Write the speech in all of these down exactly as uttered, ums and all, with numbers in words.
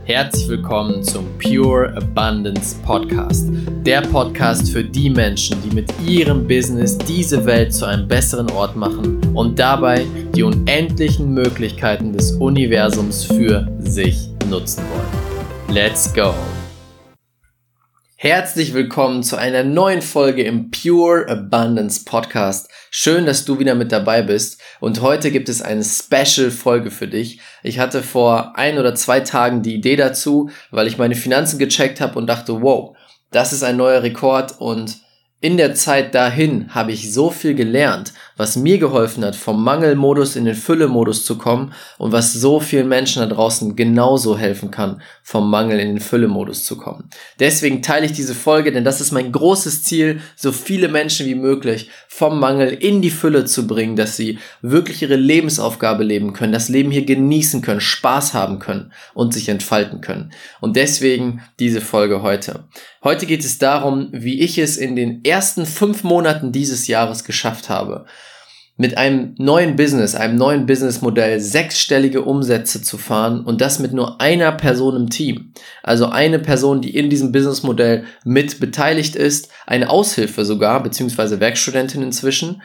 Herzlich willkommen zum Pure Abundance Podcast. Der Podcast für die Menschen, die mit ihrem Business diese Welt zu einem besseren Ort machen und dabei die unendlichen Möglichkeiten des Universums für sich nutzen wollen. Let's go! Herzlich willkommen zu einer neuen Folge im Pure Abundance Podcast. Schön, dass du wieder mit dabei bist und heute gibt es eine Special-Folge für dich. Ich hatte vor ein oder zwei Tagen die Idee dazu, weil ich meine Finanzen gecheckt habe und dachte, wow, das ist ein neuer Rekord und in der Zeit dahin habe ich so viel gelernt, was mir geholfen hat, vom Mangelmodus in den Fülle-Modus zu kommen und was so vielen Menschen da draußen genauso helfen kann, vom Mangel in den Fülle-Modus zu kommen. Deswegen teile ich diese Folge, denn das ist mein großes Ziel, so viele Menschen wie möglich vom Mangel in die Fülle zu bringen, dass sie wirklich ihre Lebensaufgabe leben können, das Leben hier genießen können, Spaß haben können und sich entfalten können. Und deswegen diese Folge heute. Heute geht es darum, wie ich es in den ersten fünf Monaten dieses Jahres geschafft habe, mit einem neuen Business, einem neuen Businessmodell sechsstellige Umsätze zu fahren und das mit nur einer Person im Team. Also eine Person, die in diesem Businessmodell mit beteiligt ist, eine Aushilfe sogar, beziehungsweise Werkstudentin inzwischen.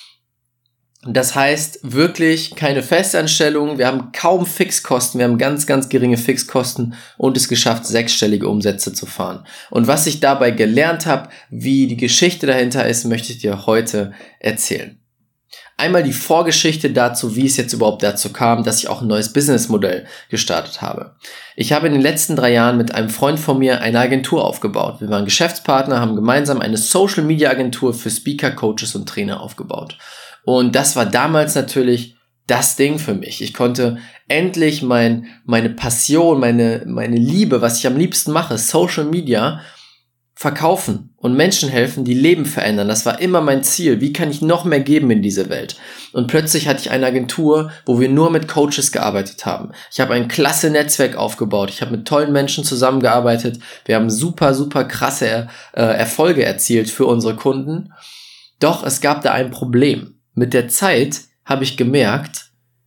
Das heißt wirklich keine Festanstellung, wir haben kaum Fixkosten, wir haben ganz, ganz geringe Fixkosten und es geschafft, sechsstellige Umsätze zu fahren. Und was ich dabei gelernt habe, wie die Geschichte dahinter ist, möchte ich dir heute erzählen. Einmal die Vorgeschichte dazu, wie es jetzt überhaupt dazu kam, dass ich auch ein neues Businessmodell gestartet habe. Ich habe in den letzten drei Jahren mit einem Freund von mir eine Agentur aufgebaut. Wir waren Geschäftspartner, haben gemeinsam eine Social-Media-Agentur für Speaker, Coaches und Trainer aufgebaut. Und das war damals natürlich das Ding für mich. Ich konnte endlich mein, meine Passion, meine, meine Liebe, was ich am liebsten mache, Social Media, verkaufen und Menschen helfen, die Leben verändern. Das war immer mein Ziel. Wie kann ich noch mehr geben in diese Welt? Und plötzlich hatte ich eine Agentur, wo wir nur mit Coaches gearbeitet haben. Ich habe ein klasse Netzwerk aufgebaut. Ich habe mit tollen Menschen zusammengearbeitet. Wir haben super, super krasse äh, Erfolge erzielt für unsere Kunden. Doch es gab da ein Problem. Mit der Zeit habe ich gemerkt,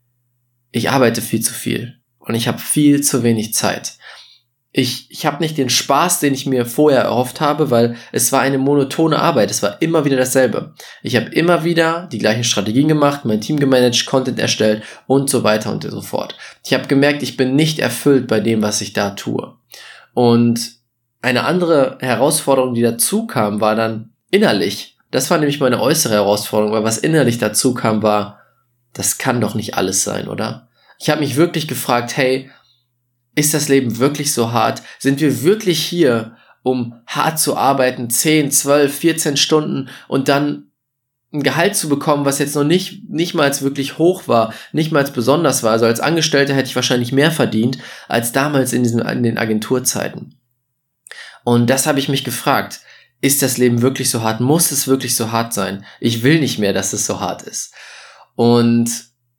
ich arbeite viel zu viel und ich habe viel zu wenig Zeit. Ich, ich habe nicht den Spaß, den ich mir vorher erhofft habe, weil es war eine monotone Arbeit. Es war immer wieder dasselbe. Ich habe immer wieder die gleichen Strategien gemacht, mein Team gemanagt, Content erstellt und so weiter und so fort. Ich habe gemerkt, ich bin nicht erfüllt bei dem, was ich da tue. Und eine andere Herausforderung, die dazu kam, war dann innerlich. Das war nämlich meine äußere Herausforderung, weil was innerlich dazu kam, war, das kann doch nicht alles sein, oder? Ich habe mich wirklich gefragt, hey, ist das Leben wirklich so hart? Sind wir wirklich hier, um hart zu arbeiten, zehn, zwölf, vierzehn Stunden und dann ein Gehalt zu bekommen, was jetzt noch nicht, nicht mal wirklich hoch war, nicht mal besonders war? Also als Angestellter hätte ich wahrscheinlich mehr verdient, als damals in diesen, in den Agenturzeiten. Und das habe ich mich gefragt. Ist das Leben wirklich so hart? Muss es wirklich so hart sein? Ich will nicht mehr, dass es so hart ist. Und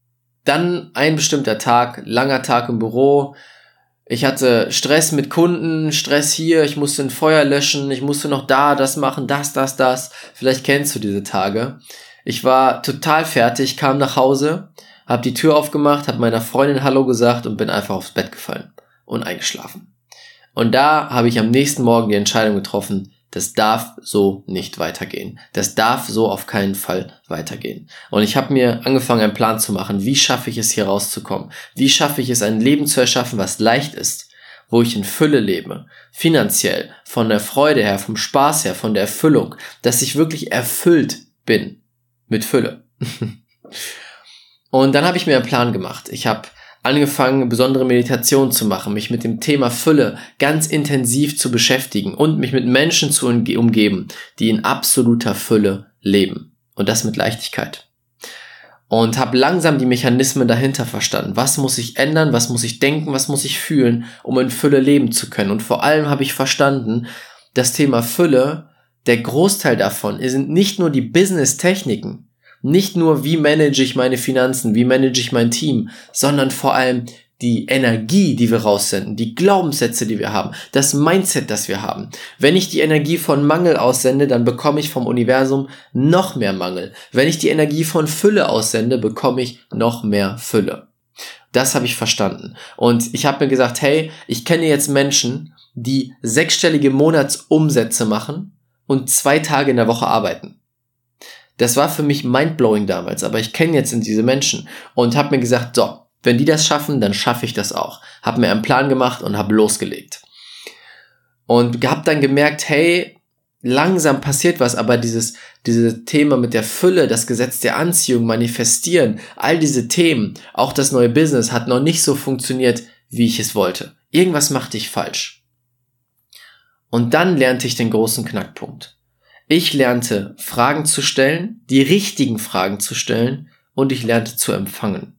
dann ein bestimmter Tag, langer Tag im Büro. Ich hatte Stress mit Kunden, Stress hier, ich musste ein Feuer löschen, ich musste noch da das machen, das, das, das. Vielleicht kennst du diese Tage. Ich war total fertig, kam nach Hause, habe die Tür aufgemacht, habe meiner Freundin Hallo gesagt und bin einfach aufs Bett gefallen und eingeschlafen. Und da habe ich am nächsten Morgen die Entscheidung getroffen, das darf so nicht weitergehen. Das darf so auf keinen Fall weitergehen. Und ich habe mir angefangen, einen Plan zu machen. Wie schaffe ich es, hier rauszukommen? Wie schaffe ich es, ein Leben zu erschaffen, was leicht ist, wo ich in Fülle lebe, finanziell, von der Freude her, vom Spaß her, von der Erfüllung, dass ich wirklich erfüllt bin mit Fülle. Und dann habe ich mir einen Plan gemacht. Ich habe angefangen, besondere Meditationen zu machen, mich mit dem Thema Fülle ganz intensiv zu beschäftigen und mich mit Menschen zu umgeben, die in absoluter Fülle leben. Und das mit Leichtigkeit. Und habe langsam die Mechanismen dahinter verstanden. Was muss ich ändern, was muss ich denken, was muss ich fühlen, um in Fülle leben zu können. Und vor allem habe ich verstanden, das Thema Fülle, der Großteil davon sind nicht nur die Business-Techniken, nicht nur, wie manage ich meine Finanzen, wie manage ich mein Team, sondern vor allem die Energie, die wir raussenden, die Glaubenssätze, die wir haben, das Mindset, das wir haben. Wenn ich die Energie von Mangel aussende, dann bekomme ich vom Universum noch mehr Mangel. Wenn ich die Energie von Fülle aussende, bekomme ich noch mehr Fülle. Das habe ich verstanden. Und ich habe mir gesagt, hey, ich kenne jetzt Menschen, die sechsstellige Monatsumsätze machen und zwei Tage in der Woche arbeiten. Das war für mich mindblowing damals, aber ich kenne jetzt diese Menschen und habe mir gesagt, so, wenn die das schaffen, dann schaffe ich das auch. Habe mir einen Plan gemacht und habe losgelegt. Und habe dann gemerkt, hey, langsam passiert was, aber dieses, dieses Thema mit der Fülle, das Gesetz der Anziehung, Manifestieren, all diese Themen, auch das neue Business hat noch nicht so funktioniert, wie ich es wollte. Irgendwas machte ich falsch. Und dann lernte ich den großen Knackpunkt. Ich lernte, Fragen zu stellen, die richtigen Fragen zu stellen und ich lernte zu empfangen.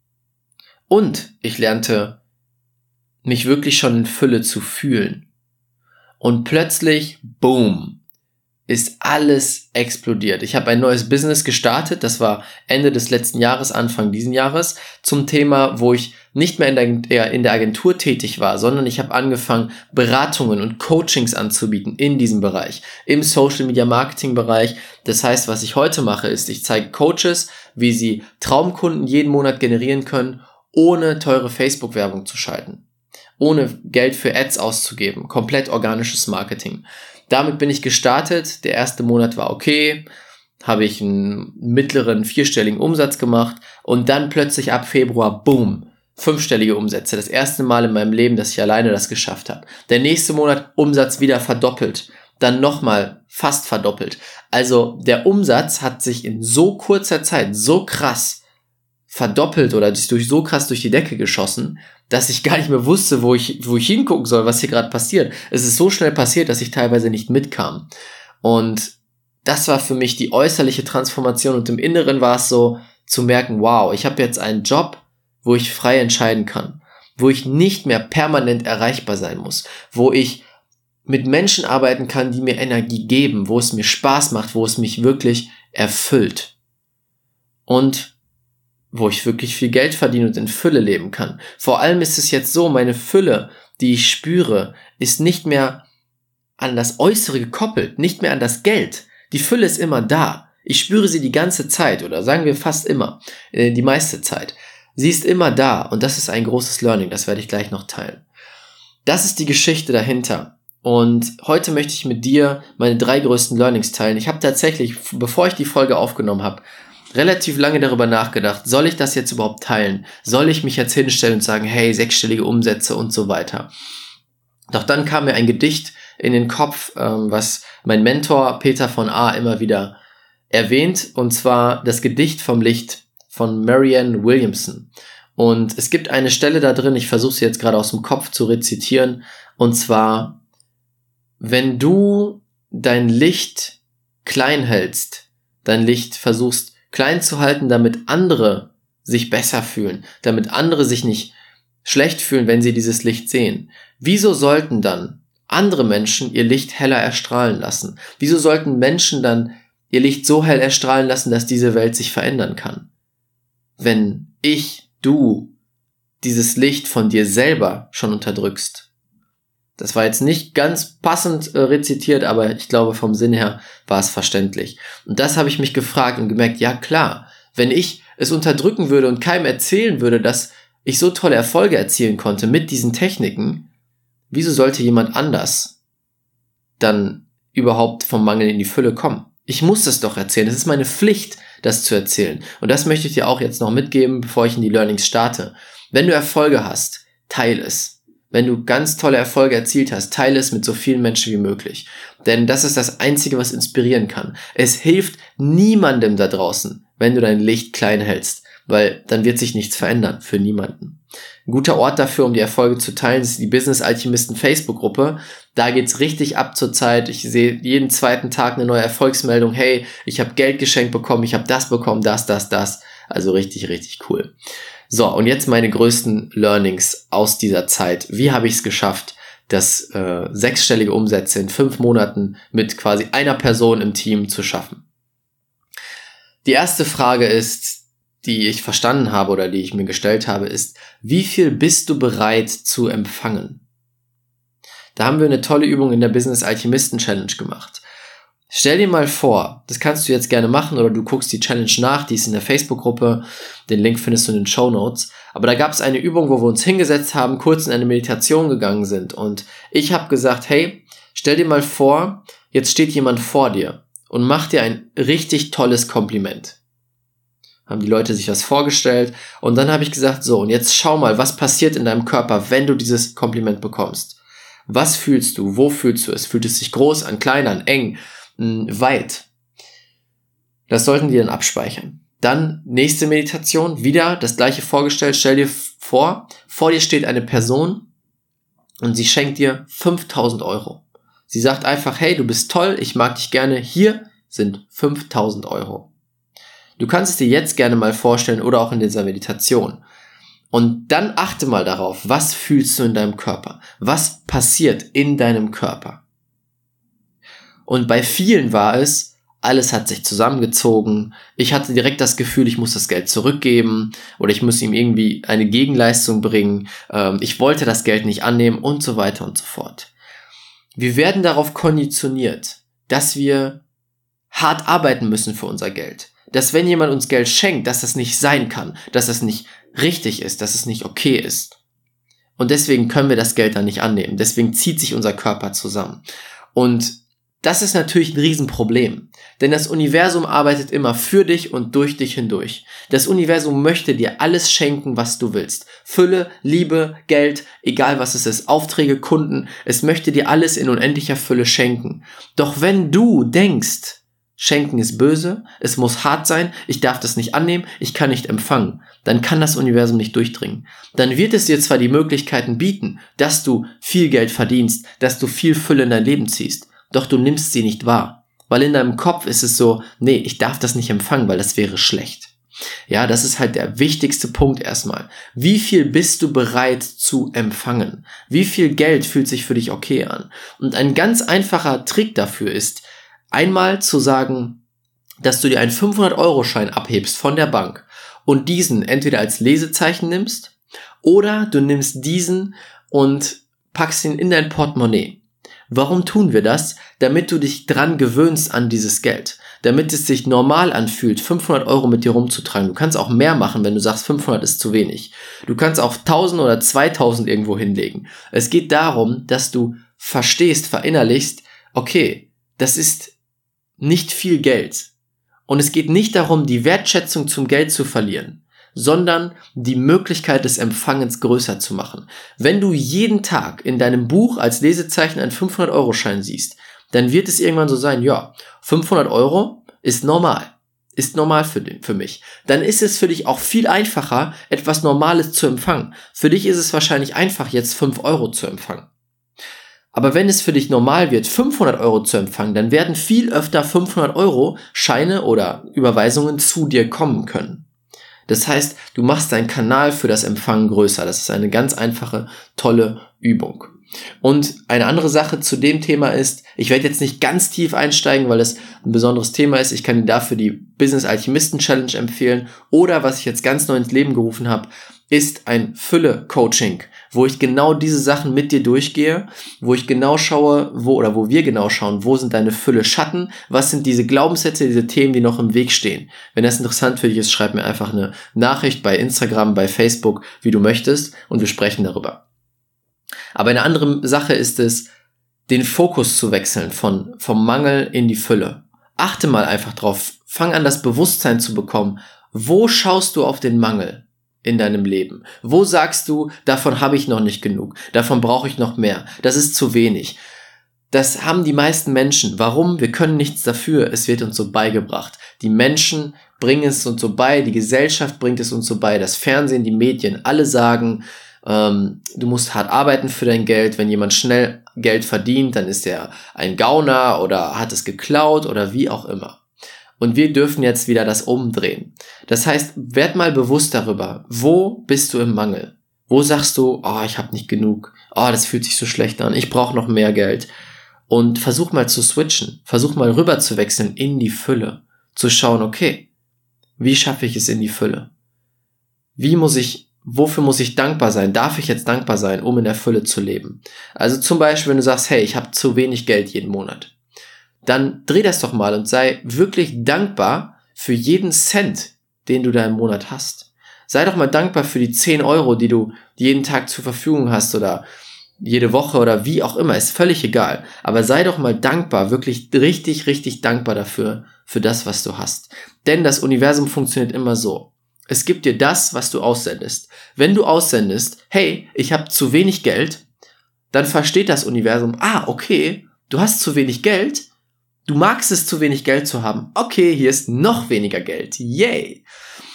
Und ich lernte, mich wirklich schon in Fülle zu fühlen. Und plötzlich, boom, ist alles explodiert. Ich habe ein neues Business gestartet, das war Ende des letzten Jahres, Anfang diesen Jahres, zum Thema, wo ich nicht mehr in der, in der Agentur tätig war, sondern ich habe angefangen, Beratungen und Coachings anzubieten in diesem Bereich, im Social Media Marketing Bereich. Das heißt, was ich heute mache, ist, ich zeige Coaches, wie sie Traumkunden jeden Monat generieren können, ohne teure Facebook-Werbung zu schalten, ohne Geld für Ads auszugeben, komplett organisches Marketing. Damit bin ich gestartet, der erste Monat war okay, habe ich einen mittleren vierstelligen Umsatz gemacht und dann plötzlich ab Februar, boom, fünfstellige Umsätze. Das erste Mal in meinem Leben, dass ich alleine das geschafft habe. Der nächste Monat Umsatz wieder verdoppelt, dann nochmal fast verdoppelt. Also der Umsatz hat sich in so kurzer Zeit so krass verdoppelt oder durch so krass durch die Decke geschossen, dass ich gar nicht mehr wusste, wo ich, wo ich hingucken soll, was hier gerade passiert. Es ist so schnell passiert, dass ich teilweise nicht mitkam. Und das war für mich die äußerliche Transformation und im Inneren war es so zu merken, wow, ich habe jetzt einen Job, wo ich frei entscheiden kann, wo ich nicht mehr permanent erreichbar sein muss, wo ich mit Menschen arbeiten kann, die mir Energie geben, wo es mir Spaß macht, wo es mich wirklich erfüllt und wo ich wirklich viel Geld verdiene und in Fülle leben kann. Vor allem ist es jetzt so, meine Fülle, die ich spüre, ist nicht mehr an das Äußere gekoppelt, nicht mehr an das Geld. Die Fülle ist immer da. Ich spüre sie die ganze Zeit oder sagen wir fast immer, die meiste Zeit. Sie ist immer da und das ist ein großes Learning, das werde ich gleich noch teilen. Das ist die Geschichte dahinter. Und heute möchte ich mit dir meine drei größten Learnings teilen. Ich habe tatsächlich, bevor ich die Folge aufgenommen habe, relativ lange darüber nachgedacht, soll ich das jetzt überhaupt teilen? Soll ich mich jetzt hinstellen und sagen, hey, sechsstellige Umsätze und so weiter? Doch dann kam mir ein Gedicht in den Kopf, ähm, was mein Mentor Peter von A. immer wieder erwähnt, und zwar das Gedicht vom Licht von Marianne Williamson. Und es gibt eine Stelle da drin, ich versuche sie jetzt gerade aus dem Kopf zu rezitieren, und zwar, wenn du dein Licht klein hältst, dein Licht versuchst klein zu halten, damit andere sich besser fühlen, damit andere sich nicht schlecht fühlen, wenn sie dieses Licht sehen. Wieso sollten dann andere Menschen ihr Licht heller erstrahlen lassen? Wieso sollten Menschen dann ihr Licht so hell erstrahlen lassen, dass diese Welt sich verändern kann? Wenn ich, du, dieses Licht von dir selber schon unterdrückst. Das war jetzt nicht ganz passend äh, rezitiert, aber ich glaube vom Sinn her war es verständlich. Und das habe ich mich gefragt und gemerkt, ja klar, wenn ich es unterdrücken würde und keinem erzählen würde, dass ich so tolle Erfolge erzielen konnte mit diesen Techniken, wieso sollte jemand anders dann überhaupt vom Mangel in die Fülle kommen? Ich muss es doch erzählen, es ist meine Pflicht, das zu erzählen. Und das möchte ich dir auch jetzt noch mitgeben, bevor ich in die Learnings starte. Wenn du Erfolge hast, teile es. Wenn du ganz tolle Erfolge erzielt hast, teile es mit so vielen Menschen wie möglich. Denn das ist das Einzige, was inspirieren kann. Es hilft niemandem da draußen, wenn du dein Licht klein hältst, weil dann wird sich nichts verändern für niemanden. Ein guter Ort dafür, um die Erfolge zu teilen, ist die Business Alchemisten Facebook-Gruppe. Da geht's richtig ab zur Zeit. Ich sehe jeden zweiten Tag eine neue Erfolgsmeldung. Hey, ich habe Geld geschenkt bekommen, ich habe das bekommen, das, das, das. Also richtig, richtig cool. So, und jetzt meine größten Learnings aus dieser Zeit. Wie habe ich es geschafft, das äh, sechsstellige Umsätze in fünf Monaten mit quasi einer Person im Team zu schaffen? Die erste Frage ist, die ich verstanden habe oder die ich mir gestellt habe, ist, wie viel bist du bereit zu empfangen? Da haben wir eine tolle Übung in der Business Alchemisten Challenge gemacht. Stell dir mal vor, das kannst du jetzt gerne machen oder du guckst die Challenge nach, die ist in der Facebook-Gruppe, den Link findest du in den Shownotes. Aber da gab es eine Übung, wo wir uns hingesetzt haben, kurz in eine Meditation gegangen sind und ich habe gesagt, hey, stell dir mal vor, jetzt steht jemand vor dir und macht dir ein richtig tolles Kompliment. Haben die Leute sich das vorgestellt und dann habe ich gesagt, so und jetzt schau mal, was passiert in deinem Körper, wenn du dieses Kompliment bekommst. Was fühlst du? Wo fühlst du es? Fühlt es sich groß an, klein an, eng? Weit. Das sollten die dann abspeichern. Dann nächste Meditation, wieder das gleiche vorgestellt. Stell dir vor, vor dir steht eine Person und sie schenkt dir fünftausend Euro. Sie sagt einfach, hey, du bist toll, ich mag dich gerne, hier sind fünftausend Euro. Du kannst es dir jetzt gerne mal vorstellen oder auch in dieser Meditation. Und dann achte mal darauf, was fühlst du in deinem Körper? Was passiert in deinem Körper? Und bei vielen war es, alles hat sich zusammengezogen, ich hatte direkt das Gefühl, ich muss das Geld zurückgeben oder ich muss ihm irgendwie eine Gegenleistung bringen, ähm, ich wollte das Geld nicht annehmen und so weiter und so fort. Wir werden darauf konditioniert, dass wir hart arbeiten müssen für unser Geld. Dass wenn jemand uns Geld schenkt, dass das nicht sein kann, dass das nicht richtig ist, dass es nicht okay ist. Und deswegen können wir das Geld dann nicht annehmen. Deswegen zieht sich unser Körper zusammen. Und das ist natürlich ein Riesenproblem, denn das Universum arbeitet immer für dich und durch dich hindurch. Das Universum möchte dir alles schenken, was du willst. Fülle, Liebe, Geld, egal was es ist, Aufträge, Kunden, es möchte dir alles in unendlicher Fülle schenken. Doch wenn du denkst, Schenken ist böse, es muss hart sein, ich darf das nicht annehmen, ich kann nicht empfangen, dann kann das Universum nicht durchdringen. Dann wird es dir zwar die Möglichkeiten bieten, dass du viel Geld verdienst, dass du viel Fülle in dein Leben ziehst, doch du nimmst sie nicht wahr, weil in deinem Kopf ist es so, nee, ich darf das nicht empfangen, weil das wäre schlecht. Ja, das ist halt der wichtigste Punkt erstmal. Wie viel bist du bereit zu empfangen? Wie viel Geld fühlt sich für dich okay an? Und ein ganz einfacher Trick dafür ist, einmal zu sagen, dass du dir einen fünfhundert-Euro-Schein abhebst von der Bank und diesen entweder als Lesezeichen nimmst oder du nimmst diesen und packst ihn in dein Portemonnaie. Warum tun wir das? Damit du dich dran gewöhnst an dieses Geld. Damit es sich normal anfühlt, fünfhundert Euro mit dir rumzutragen. Du kannst auch mehr machen, wenn du sagst, fünfhundert ist zu wenig. Du kannst auch tausend oder zweitausend irgendwo hinlegen. Es geht darum, dass du verstehst, verinnerlichst, okay, das ist nicht viel Geld. Und es geht nicht darum, die Wertschätzung zum Geld zu verlieren, sondern die Möglichkeit des Empfangens größer zu machen. Wenn du jeden Tag in deinem Buch als Lesezeichen einen fünfhundert-Euro-Schein siehst, dann wird es irgendwann so sein, ja, fünfhundert Euro ist normal, ist normal für, den, für mich. Dann ist es für dich auch viel einfacher, etwas Normales zu empfangen. Für dich ist es wahrscheinlich einfach, jetzt fünf Euro zu empfangen. Aber wenn es für dich normal wird, fünfhundert Euro zu empfangen, dann werden viel öfter fünfhundert Euro Scheine oder Überweisungen zu dir kommen können. Das heißt, du machst deinen Kanal für das Empfangen größer. Das ist eine ganz einfache, tolle Übung. Und eine andere Sache zu dem Thema ist, ich werde jetzt nicht ganz tief einsteigen, weil es ein besonderes Thema ist. Ich kann dir dafür die Business Alchemisten Challenge empfehlen. Oder was ich jetzt ganz neu ins Leben gerufen habe, ist ein Fülle-Coaching, wo ich genau diese Sachen mit dir durchgehe, wo ich genau schaue, wo oder wo wir genau schauen, wo sind deine Fülle-Schatten, was sind diese Glaubenssätze, diese Themen, die noch im Weg stehen. Wenn das interessant für dich ist, schreib mir einfach eine Nachricht bei Instagram, bei Facebook, wie du möchtest und wir sprechen darüber. Aber eine andere Sache ist es, den Fokus zu wechseln von vom Mangel in die Fülle. Achte mal einfach drauf, fang an, das Bewusstsein zu bekommen, wo schaust du auf den Mangel in deinem Leben? Wo sagst du, davon habe ich noch nicht genug, davon brauche ich noch mehr, das ist zu wenig? Das haben die meisten Menschen. Warum? Wir können nichts dafür, es wird uns so beigebracht. Die Menschen bringen es uns so bei, die Gesellschaft bringt es uns so bei, das Fernsehen, die Medien, alle sagen, ähm, du musst hart arbeiten für dein Geld, wenn jemand schnell Geld verdient, dann ist er ein Gauner oder hat es geklaut oder wie auch immer. Und wir dürfen jetzt wieder das umdrehen. Das heißt, werd mal bewusst darüber, wo bist du im Mangel? Wo sagst du, oh, ich habe nicht genug, oh, das fühlt sich so schlecht an, ich brauche noch mehr Geld. Und versuch mal zu switchen, versuch mal rüber zu wechseln in die Fülle. Zu schauen, okay, wie schaffe ich es in die Fülle? Wie muss ich, wofür muss ich dankbar sein? Darf ich jetzt dankbar sein, um in der Fülle zu leben? Also zum Beispiel, wenn du sagst, hey, ich habe zu wenig Geld jeden Monat. dann dreh das doch mal und sei wirklich dankbar für jeden Cent, den du da im Monat hast. Sei doch mal dankbar für die zehn Euro, die du jeden Tag zur Verfügung hast oder jede Woche oder wie auch immer, ist völlig egal. Aber sei doch mal dankbar, wirklich richtig, richtig dankbar dafür, für das, was du hast. Denn das Universum funktioniert immer so. Es gibt dir das, was du aussendest. Wenn du aussendest, hey, ich habe zu wenig Geld, dann versteht das Universum, ah, okay, du hast zu wenig Geld, du magst es, zu wenig Geld zu haben. Okay, hier ist noch weniger Geld. Yay!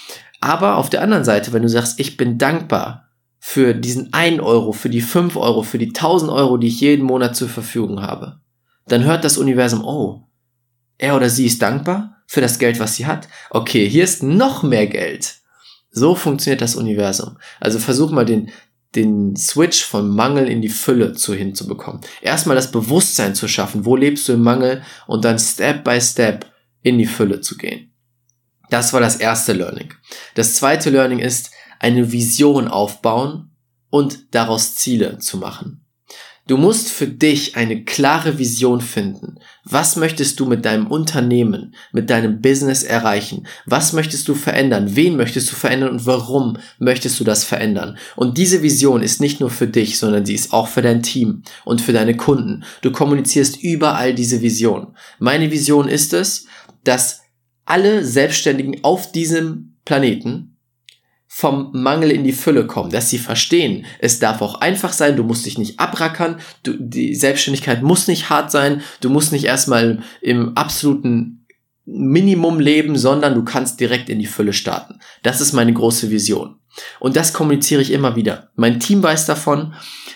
Aber auf der anderen Seite, wenn du sagst, ich bin dankbar für diesen einen Euro, für die fünf Euro, für die tausend Euro, die ich jeden Monat zur Verfügung habe, dann hört das Universum, oh, er oder sie ist dankbar für das Geld, was sie hat. Okay, hier ist noch mehr Geld. So funktioniert das Universum. Also versuch mal den, den Switch vom Mangel in die Fülle zu hinzubekommen. Erstmal das Bewusstsein zu schaffen, wo lebst du im Mangel, und dann Step by Step in die Fülle zu gehen. Das war das erste Learning. Das zweite Learning ist, eine Vision aufbauen und daraus Ziele zu machen. Du musst für dich eine klare Vision finden. Was möchtest du mit deinem Unternehmen, mit deinem Business erreichen? Was möchtest du verändern? Wen möchtest du verändern und warum möchtest du das verändern? Und diese Vision ist nicht nur für dich, sondern sie ist auch für dein Team und für deine Kunden. Du kommunizierst überall diese Vision. Meine Vision ist es, dass alle Selbstständigen auf diesem Planeten vom Mangel in die Fülle kommen, dass sie verstehen, es darf auch einfach sein, du musst dich nicht abrackern, du, die Selbstständigkeit muss nicht hart sein, du musst nicht erstmal im absoluten Minimum leben, sondern du kannst direkt in die Fülle starten. Das ist meine große Vision. Und das kommuniziere ich immer wieder. Mein Team weiß davon,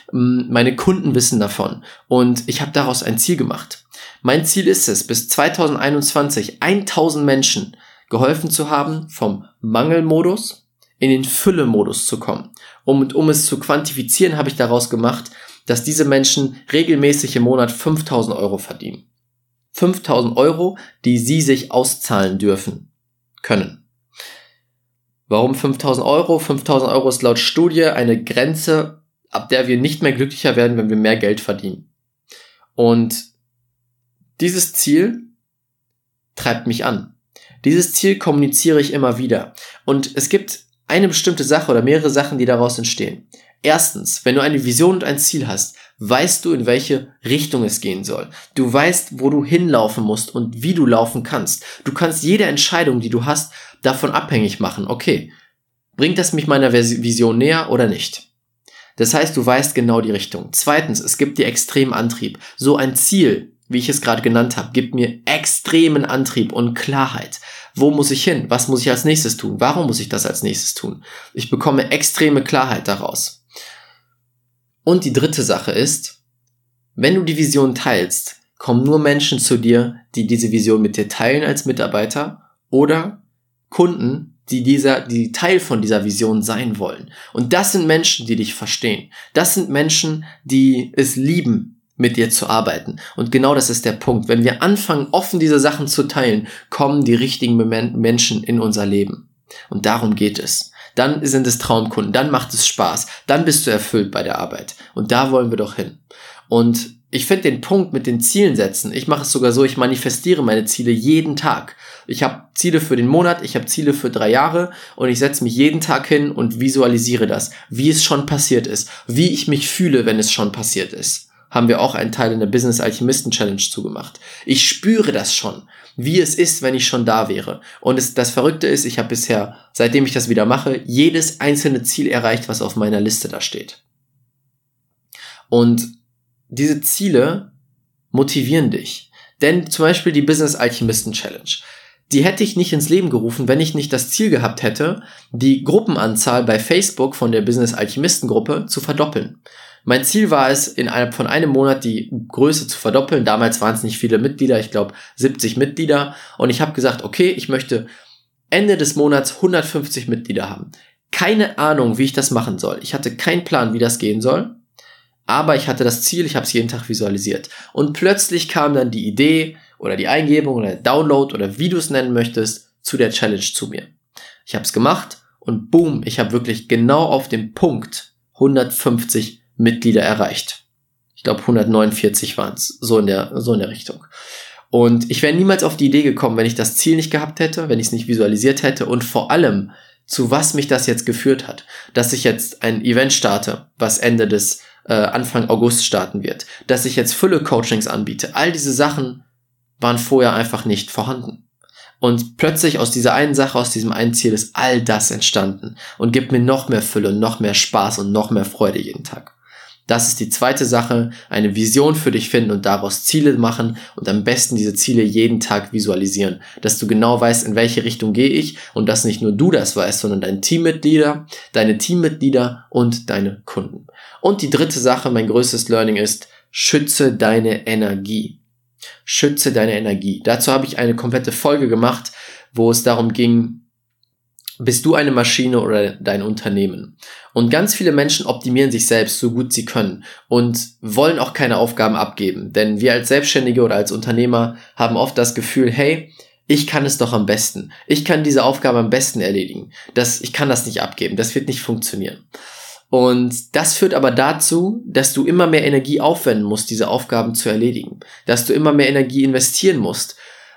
meine Kunden wissen davon und ich habe daraus ein Ziel gemacht. Mein Ziel ist es, bis zwanzig einundzwanzig tausend Menschen geholfen zu haben, vom Mangelmodus in den Fülle-Modus zu kommen. Und um es zu quantifizieren, habe ich daraus gemacht, dass diese Menschen regelmäßig im Monat fünftausend Euro verdienen. fünftausend Euro, die sie sich auszahlen dürfen können. Warum fünftausend Euro? fünftausend Euro ist laut Studie eine Grenze, ab der wir nicht mehr glücklicher werden, wenn wir mehr Geld verdienen. Und dieses Ziel treibt mich an. Dieses Ziel kommuniziere ich immer wieder. Und es gibt eine bestimmte Sache oder mehrere Sachen, die daraus entstehen. Erstens, wenn du eine Vision und ein Ziel hast, weißt du, in welche Richtung es gehen soll. Du weißt, wo du hinlaufen musst und wie du laufen kannst. Du kannst jede Entscheidung, die du hast, davon abhängig machen. Okay, bringt das mich meiner Vision näher oder nicht? Das heißt, du weißt genau die Richtung. Zweitens, es gibt dir extremen Antrieb. So ein Ziel, wie ich es gerade genannt habe, gibt mir extremen Antrieb und Klarheit. Wo muss ich hin? Was muss ich als nächstes tun? Warum muss ich das als nächstes tun? Ich bekomme extreme Klarheit daraus. Und die dritte Sache ist, wenn du die Vision teilst, kommen nur Menschen zu dir, die diese Vision mit dir teilen als Mitarbeiter oder Kunden, die dieser, die Teil von dieser Vision sein wollen. Und das sind Menschen, die dich verstehen. Das sind Menschen, die es lieben, mit dir zu arbeiten. Und genau das ist der Punkt. Wenn wir anfangen, offen diese Sachen zu teilen, kommen die richtigen Menschen in unser Leben. Und darum geht es. Dann sind es Traumkunden, dann macht es Spaß, dann bist du erfüllt bei der Arbeit. Und da wollen wir doch hin. Und ich finde den Punkt mit den Zielen setzen, ich mache es sogar so, ich manifestiere meine Ziele jeden Tag. Ich habe Ziele für den Monat, ich habe Ziele für drei Jahre und ich setze mich jeden Tag hin und visualisiere das, wie es schon passiert ist, wie ich mich fühle, wenn es schon passiert ist. Haben wir auch einen Teil in der Business Alchemisten Challenge zugemacht. Ich spüre das schon, wie es ist, wenn ich schon da wäre. Und es, das Verrückte ist, ich habe bisher, seitdem ich das wieder mache, jedes einzelne Ziel erreicht, was auf meiner Liste da steht. Und diese Ziele motivieren dich. Denn zum Beispiel die Business Alchemisten Challenge, die hätte ich nicht ins Leben gerufen, wenn ich nicht das Ziel gehabt hätte, die Gruppenanzahl bei Facebook von der Business Alchemisten Gruppe zu verdoppeln. Mein Ziel war es, innerhalb von einem Monat die Größe zu verdoppeln. Damals waren es nicht viele Mitglieder, ich glaube siebzig Mitglieder. Und ich habe gesagt, okay, ich möchte Ende des Monats hundertfünfzig Mitglieder haben. Keine Ahnung, wie ich das machen soll. Ich hatte keinen Plan, wie das gehen soll. Aber ich hatte das Ziel, ich habe es jeden Tag visualisiert. Und plötzlich kam dann die Idee oder die Eingebung oder der Download oder wie du es nennen möchtest, zu der Challenge zu mir. Ich habe es gemacht und boom, ich habe wirklich genau auf den Punkt hundertfünfzig Mitglieder erreicht. Ich glaube hundertneunundvierzig waren es, so in der so in der Richtung. Und ich wäre niemals auf die Idee gekommen, wenn ich das Ziel nicht gehabt hätte, wenn ich es nicht visualisiert hätte und vor allem, zu was mich das jetzt geführt hat. Dass ich jetzt ein Event starte, was Ende des äh, Anfang August starten wird. Dass ich jetzt Fülle-Coachings anbiete. All diese Sachen waren vorher einfach nicht vorhanden. Und plötzlich aus dieser einen Sache, aus diesem einen Ziel ist all das entstanden und gibt mir noch mehr Fülle und noch mehr Spaß und noch mehr Freude jeden Tag. Das ist die zweite Sache, eine Vision für dich finden und daraus Ziele machen und am besten diese Ziele jeden Tag visualisieren, dass du genau weißt, in welche Richtung gehe ich und dass nicht nur du das weißt, sondern deine Teammitglieder, deine Teammitglieder und deine Kunden. Und die dritte Sache, mein größtes Learning ist, schütze deine Energie. Schütze deine Energie. Dazu habe ich eine komplette Folge gemacht, wo es darum ging, bist du eine Maschine oder dein Unternehmen? Und ganz viele Menschen optimieren sich selbst so gut sie können und wollen auch keine Aufgaben abgeben. Denn wir als Selbstständige oder als Unternehmer haben oft das Gefühl, hey, ich kann es doch am besten. Ich kann diese Aufgabe am besten erledigen. Das, ich kann das nicht abgeben. Das wird nicht funktionieren. Und das führt aber dazu, dass du immer mehr Energie aufwenden musst, diese Aufgaben zu erledigen. Dass du immer mehr Energie investieren musst.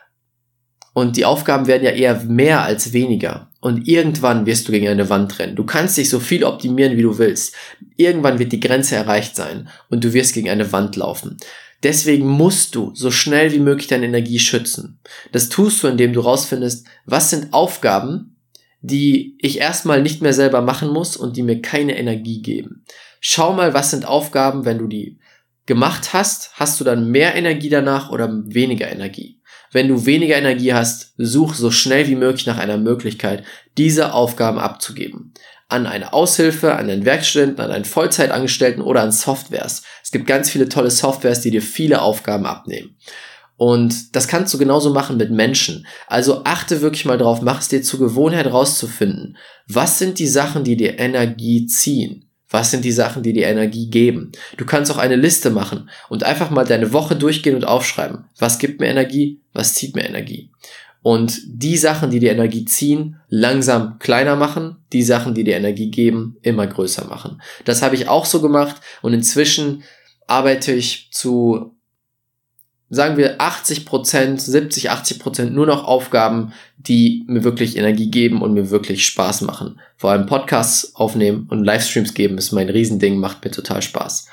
Und die Aufgaben werden ja eher mehr als weniger. Und irgendwann wirst du gegen eine Wand rennen. Du kannst dich so viel optimieren, wie du willst. Irgendwann wird die Grenze erreicht sein und du wirst gegen eine Wand laufen. Deswegen musst du so schnell wie möglich deine Energie schützen. Das tust du, indem du rausfindest, was sind Aufgaben, die ich erstmal nicht mehr selber machen muss und die mir keine Energie geben. Schau mal, was sind Aufgaben, wenn du die gemacht hast, hast du dann mehr Energie danach oder weniger Energie? Wenn du weniger Energie hast, such so schnell wie möglich nach einer Möglichkeit, diese Aufgaben abzugeben. An eine Aushilfe, an einen Werkstudenten, an einen Vollzeitangestellten oder an Softwares. Es gibt ganz viele tolle Softwares, die dir viele Aufgaben abnehmen. Und das kannst du genauso machen mit Menschen. Also achte wirklich mal drauf, mach es dir zur Gewohnheit rauszufinden. Was sind die Sachen, die dir Energie ziehen? Was sind die Sachen, die dir Energie geben? Du kannst auch eine Liste machen und einfach mal deine Woche durchgehen und aufschreiben. Was gibt mir Energie? Was zieht mir Energie? Und die Sachen, die dir Energie ziehen, langsam kleiner machen. Die Sachen, die dir Energie geben, immer größer machen. Das habe ich auch so gemacht und inzwischen arbeite ich zu, sagen wir, achtzig Prozent, siebzig, achtzig Prozent nur noch Aufgaben, die mir wirklich Energie geben und mir wirklich Spaß machen. Vor allem Podcasts aufnehmen und Livestreams geben ist mein Riesending, macht mir total Spaß.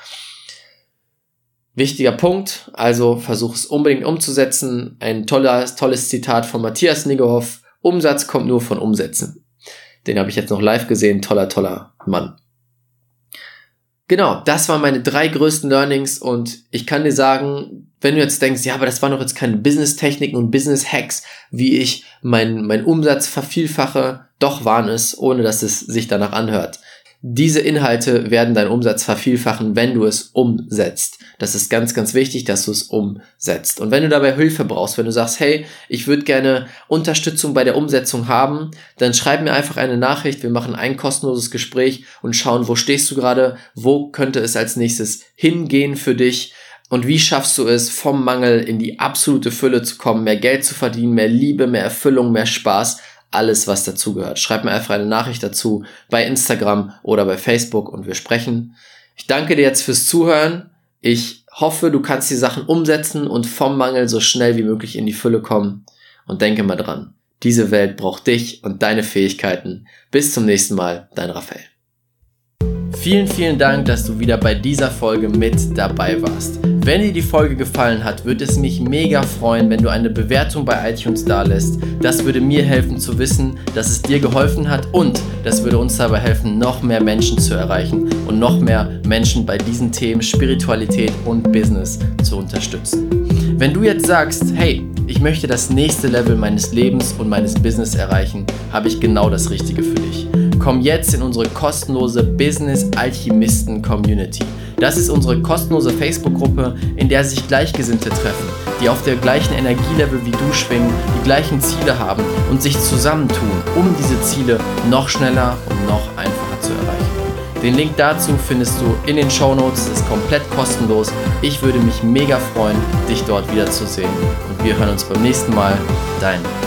Wichtiger Punkt, also versuch es unbedingt umzusetzen. Ein tolles, tolles Zitat von Matthias Niggerhoff. Umsatz kommt nur von Umsetzen. Den habe ich jetzt noch live gesehen. Toller, toller Mann. Genau, das waren meine drei größten Learnings und ich kann dir sagen, wenn du jetzt denkst, ja, aber das waren doch jetzt keine Business-Techniken und Business-Hacks, wie ich meinen mein Umsatz vervielfache, doch waren es, ohne dass es sich danach anhört. Diese Inhalte werden deinen Umsatz vervielfachen, wenn du es umsetzt. Das ist ganz, ganz wichtig, dass du es umsetzt. Und wenn du dabei Hilfe brauchst, wenn du sagst, hey, ich würde gerne Unterstützung bei der Umsetzung haben, dann schreib mir einfach eine Nachricht. Wir machen ein kostenloses Gespräch und schauen, wo stehst du gerade, wo könnte es als nächstes hingehen für dich und wie schaffst du es, vom Mangel in die absolute Fülle zu kommen, mehr Geld zu verdienen, mehr Liebe, mehr Erfüllung, mehr Spaß. Alles, was dazugehört. Schreib mir einfach eine Nachricht dazu bei Instagram oder bei Facebook und wir sprechen. Ich danke dir jetzt fürs Zuhören. Ich hoffe, du kannst die Sachen umsetzen und vom Mangel so schnell wie möglich in die Fülle kommen. Und denke mal dran, diese Welt braucht dich und deine Fähigkeiten. Bis zum nächsten Mal, dein Raphael. Vielen, vielen Dank, dass du wieder bei dieser Folge mit dabei warst. Wenn dir die Folge gefallen hat, würde es mich mega freuen, wenn du eine Bewertung bei iTunes dalässt. Das würde mir helfen zu wissen, dass es dir geholfen hat und das würde uns dabei helfen, noch mehr Menschen zu erreichen und noch mehr Menschen bei diesen Themen Spiritualität und Business zu unterstützen. Wenn du jetzt sagst, hey, ich möchte das nächste Level meines Lebens und meines Business erreichen, habe ich genau das Richtige für dich. Komm jetzt in unsere kostenlose Business Alchemisten Community. Das ist unsere kostenlose Facebook-Gruppe, in der sich Gleichgesinnte treffen, die auf der gleichen Energielevel wie du schwingen, die gleichen Ziele haben und sich zusammentun, um diese Ziele noch schneller und noch einfacher zu erreichen. Den Link dazu findest du in den Shownotes, das ist komplett kostenlos. Ich würde mich mega freuen, dich dort wiederzusehen und wir hören uns beim nächsten Mal. Dein